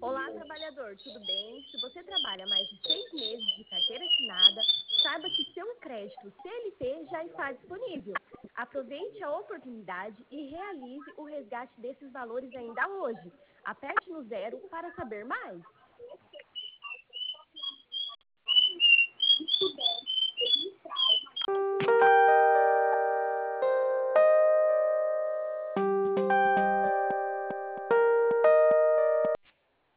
Olá, trabalhador, tudo bem? Se você trabalha mais de 6 meses de carteira assinada, saiba que seu crédito CLT já está disponível. Aproveite a oportunidade e realize o resgate desses valores ainda hoje. Aperte no zero para saber mais.